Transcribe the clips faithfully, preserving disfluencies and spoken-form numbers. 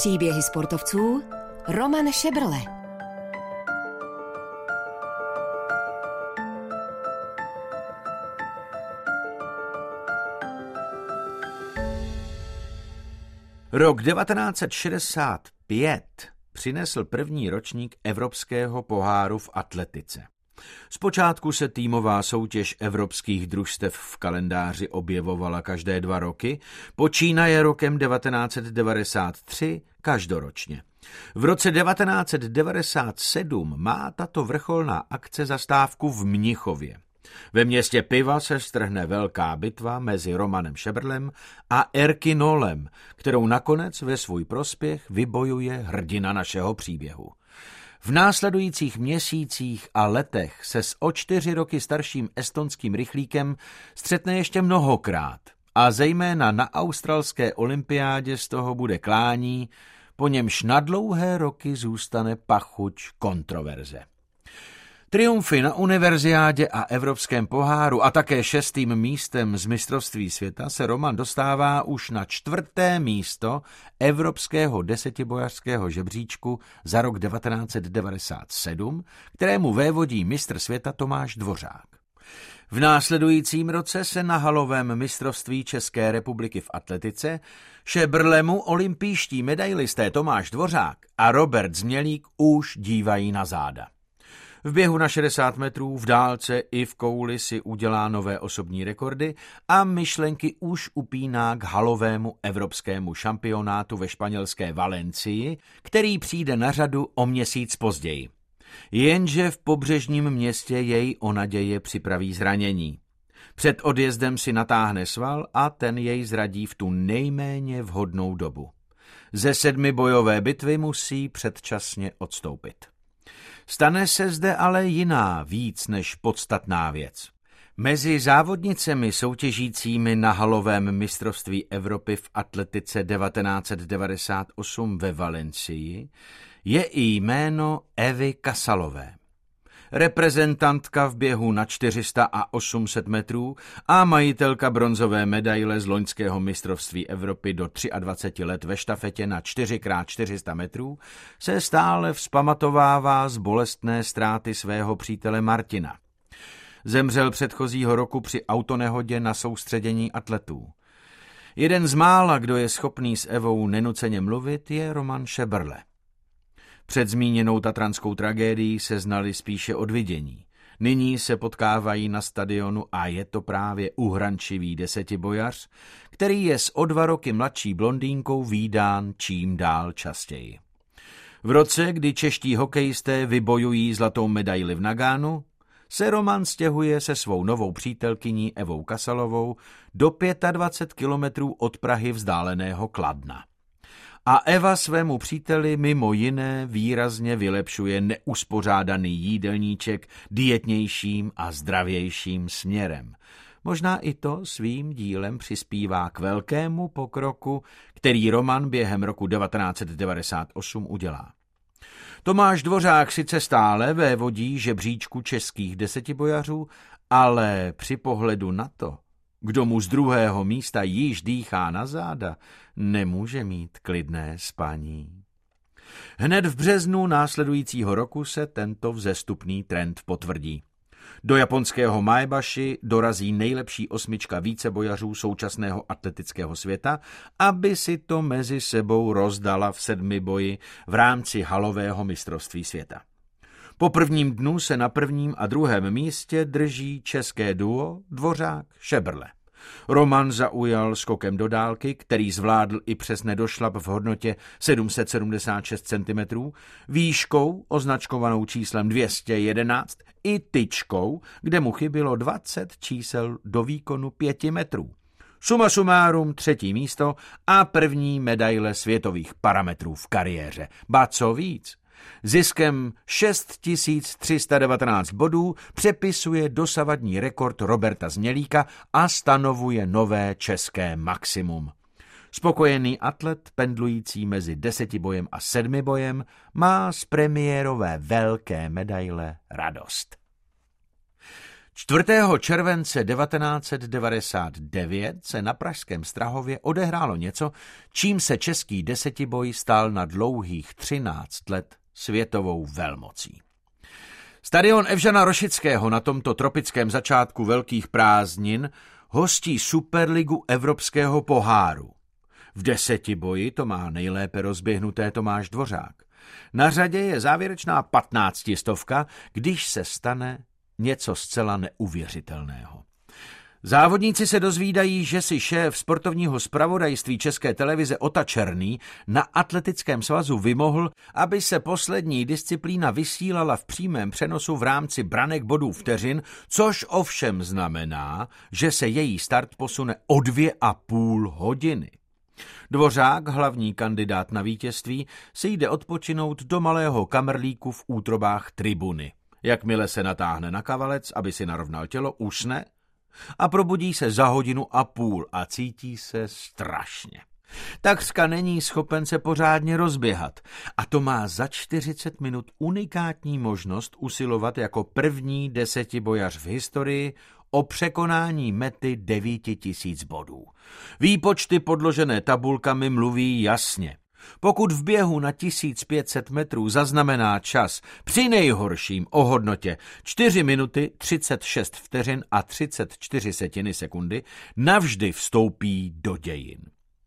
Příběhy sportovců Roman Šebrle. Rok devatenáct set šedesát pět přinesl první ročník Evropského poháru v atletice. Zpočátku se týmová soutěž evropských družstev v kalendáři objevovala každé dva roky, počínaje rokem devatenáct set devadesát tři každoročně. V roce devatenáct set devadesát sedm má tato vrcholná akce zastávku v Mnichově. Ve městě piva se strhne velká bitva mezi Romanem Šebrlem a Erkinolem, kterou nakonec ve svůj prospěch vybojuje hrdina našeho příběhu. V následujících měsících a letech se s o čtyři roky starším estonským rychlíkem střetne ještě mnohokrát a zejména na australské olympiádě z toho bude klání, po němž na dlouhé roky zůstane pachuť kontroverze. Triumfy na univerziádě a evropském poháru a také šestým místem z mistrovství světa se Roman dostává už na čtvrté místo evropského desetibojařského žebříčku za rok devatenáct set devadesát sedm, kterému vévodí mistr světa Tomáš Dvořák. V následujícím roce se na halovém mistrovství České republiky v atletice Šebrlemu olympijští medailisté Tomáš Dvořák a Robert Změlík už dívají na záda. V běhu na šedesát metrů, v dálce i v kouli si udělá nové osobní rekordy a myšlenky už upíná k halovému evropskému šampionátu ve španělské Valencii, který přijde na řadu o měsíc později. Jenže v pobřežním městě jej o naděje připraví zranění. Před odjezdem si natáhne sval a ten jej zradí v tu nejméně vhodnou dobu. Ze sedmi bojové bitvy musí předčasně odstoupit. Stane se zde ale jiná, víc než podstatná věc. Mezi závodnicemi soutěžícími na halovém mistrovství Evropy v atletice devatenáct set devadesát osm ve Valencii je i jméno Evy Kasalové. Reprezentantka v běhu na čtyři sta a osm set metrů a majitelka bronzové medaile z loňského mistrovství Evropy do dvacet tři let ve štafetě na čtyři krát čtyři sta metrů se stále vzpamatovává z bolestné ztráty svého přítele Martina. Zemřel předchozího roku při autonehodě na soustředění atletů. Jeden z mála, kdo je schopný s Evou nenuceně mluvit, je Roman Šebrle. Před zmíněnou tatranskou tragédií se znali spíše od vidění. Nyní se potkávají na stadionu a je to právě uhrančivý desetibojař, který je s o dva roky mladší blondýnkou vídán čím dál častěji. V roce, kdy čeští hokejisté vybojují zlatou medaili v Nagánu, se Roman stěhuje se svou novou přítelkyní Evou Kasalovou do dvacet pět kilometrů od Prahy vzdáleného Kladna. A Eva svému příteli mimo jiné výrazně vylepšuje neuspořádaný jídelníček dietnějším a zdravějším směrem. Možná i to svým dílem přispívá k velkému pokroku, který Roman během roku devatenáct set devadesát osm udělá. Tomáš Dvořák sice stále vévodí žebříčku českých desetibojařů, ale při pohledu na to, kdo mu z druhého místa již dýchá na záda, nemůže mít klidné spaní. Hned v březnu následujícího roku se tento vzestupný trend potvrdí. Do japonského Maebashi dorazí nejlepší osmička vícebojařů současného atletického světa, aby si to mezi sebou rozdala v sedmi boji v rámci halového mistrovství světa. Po prvním dnu se na prvním a druhém místě drží české duo Dvořák-Šebrle. Roman zaujal skokem do dálky, který zvládl i přes nedošlap v hodnotě sedm set sedmdesát šest centimetrů, výškou označkovanou číslem dvě stě jedenáct i tyčkou, kde mu chybilo dvacet čísel do výkonu pěti metrů. Suma sumárum třetí místo a první medaile světových parametrů v kariéře. Ba co víc, ziskem šest tisíc tři sta devatenáct bodů přepisuje dosavadní rekord Roberta Změlíka a stanovuje nové české maximum. Spokojený atlet pendlující mezi desetibojem a sedmibojem má z premiérové velké medaile radost. čtvrtého července devatenáct set devadesát devět se na pražském Strahově odehrálo něco, čím se český desetiboj stal na dlouhých třináct let světovou velmocí. Stadion Evžena Rošického na tomto tropickém začátku velkých prázdnin hostí Superligu Evropského poháru. V desetiboji to má nejlépe rozběhnuté Tomáš Dvořák. Na řadě je závěrečná patnáctistovka, když se stane něco zcela neuvěřitelného. Závodníci se dozvídají, že si šéf sportovního zpravodajství České televize Ota Černý na Atletickém svazu vymohl, aby se poslední disciplína vysílala v přímém přenosu v rámci branek bodů vteřin, což ovšem znamená, že se její start posune o dvě a půl hodiny. Dvořák, hlavní kandidát na vítězství, si jde odpočinout do malého kamerlíku v útrobách tribuny. Jakmile se natáhne na kavalec, aby si narovnal tělo, usne a probudí se za hodinu a půl a cítí se strašně. Takřka není schopen se pořádně rozběhat a to má za čtyřicet minut unikátní možnost usilovat jako první desetibojař v historii o překonání mety devět tisíc bodů. Výpočty podložené tabulkami mluví jasně. Pokud v běhu na tisíc pět set metrů zaznamená čas při nejhorším o hodnotě čtyři minuty, třicet šest vteřin a třicet čtyři setiny sekundy, navždy vstoupí do dějin.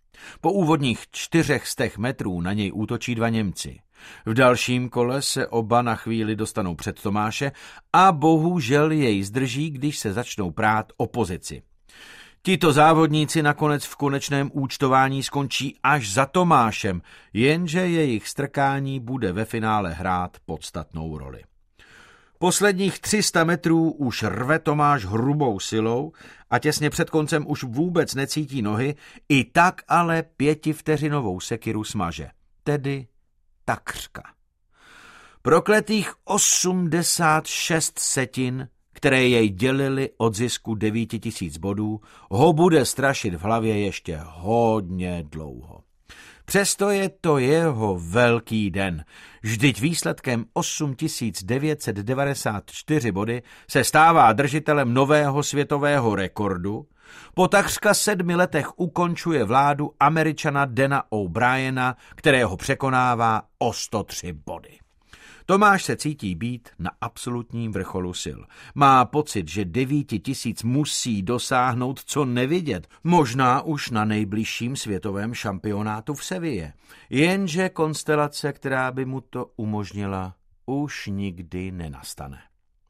Po úvodních čtyřech stech metrů na něj útočí dva Němci. V dalším kole se oba na chvíli dostanou před Tomáše a bohužel jej zdrží, když se začnou prát o pozici. Tito závodníci nakonec v konečném účtování skončí až za Tomášem, jenže jejich strkání bude ve finále hrát podstatnou roli. Posledních tři sta metrů už rve Tomáš hrubou silou a těsně před koncem už vůbec necítí nohy, i tak ale pětivteřinovou sekiru smaže, tedy takřka. Prokletých osmdesát šest setin, které jej dělily od zisku devět tisíc bodů, ho bude strašit v hlavě ještě hodně dlouho. Přesto je to jeho velký den. Vždyť výsledkem osm tisíc devět set devadesát čtyři body se stává držitelem nového světového rekordu. Po takřka sedmi letech ukončuje vládu Američana Dana O'Briena, kterého překonává o sto tři body. Tomáš se cítí být na absolutním vrcholu sil. Má pocit, že devět tisíc musí dosáhnout co nevidět, možná už na nejbližším světovém šampionátu v Seville. Jenže konstelace, která by mu to umožnila, už nikdy nenastane.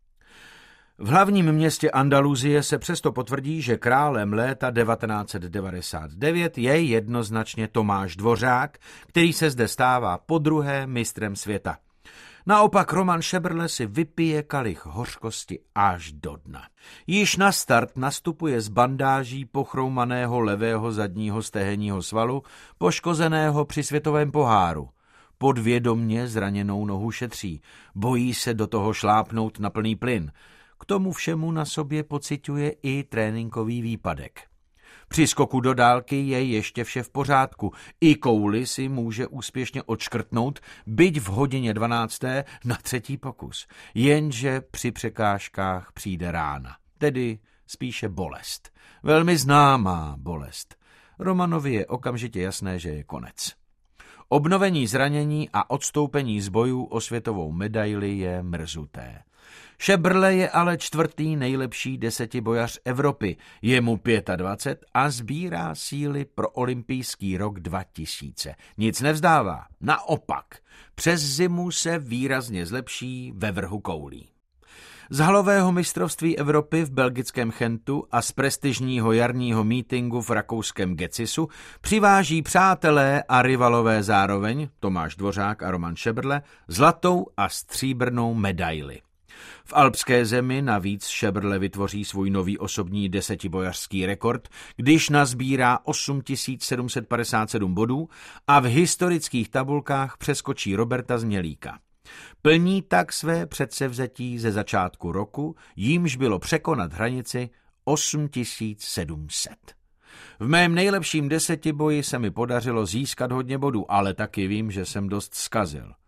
V hlavním městě Andaluzie se přesto potvrdí, že králem léta devatenáct set devadesát devět je jednoznačně Tomáš Dvořák, který se zde stává podruhé mistrem světa. Naopak Roman Šebrle si vypije kalich hořkosti až do dna. Již na start nastupuje z bandáží pochroumaného levého zadního stehenního svalu, poškozeného při světovém poháru. Podvědomně zraněnou nohu šetří, bojí se do toho šlápnout na plný plyn. K tomu všemu na sobě pociťuje i tréninkový výpadek. Při skoku do dálky je ještě vše v pořádku. I kouli si může úspěšně odškrtnout, byť v hodině dvanácté na třetí pokus. Jenže při překážkách přijde rána, tedy spíše bolest. Velmi známá bolest. Romanovi je okamžitě jasné, že je konec. Obnovení zranění a odstoupení z bojů o světovou medaili je mrzuté. Šebrle je ale čtvrtý nejlepší desetibojař Evropy, je mu dvacet pět a sbírá síly pro olympijský rok dva tisíce. Nic nevzdává, naopak, přes zimu se výrazně zlepší ve vrhu koulí. Z halového mistrovství Evropy v belgickém Chentu a z prestižního jarního mítinku v rakouském Gecisu přiváží přátelé a rivalové zároveň, Tomáš Dvořák a Roman Šebrle, zlatou a stříbrnou medaili. V alpské zemi navíc Šebrle vytvoří svůj nový osobní desetibojařský rekord, když nazbírá osm tisíc sedm set padesát sedm bodů a v historických tabulkách přeskočí Roberta Změlíka. Plní tak své předsevzetí ze začátku roku, jímž bylo překonat hranici osm tisíc sedm set. V mém nejlepším desetiboji se mi podařilo získat hodně bodů, ale taky vím, že jsem dost zkazil.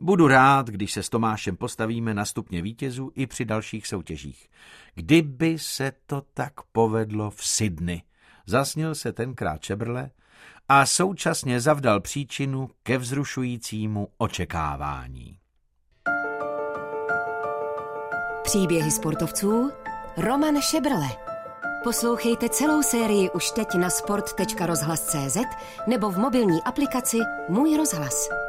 Budu rád, když se s Tomášem postavíme na stupně vítězů i při dalších soutěžích. Kdyby se to tak povedlo v Sydney, zasnil se tenkrát Šebrle a současně zavdal příčinu ke vzrušujícímu očekávání. Příběhy sportovců Roman Šebrle. Poslouchejte celou sérii už teď na sport tečka rozhlas tečka cé zet nebo v mobilní aplikaci Můj rozhlas.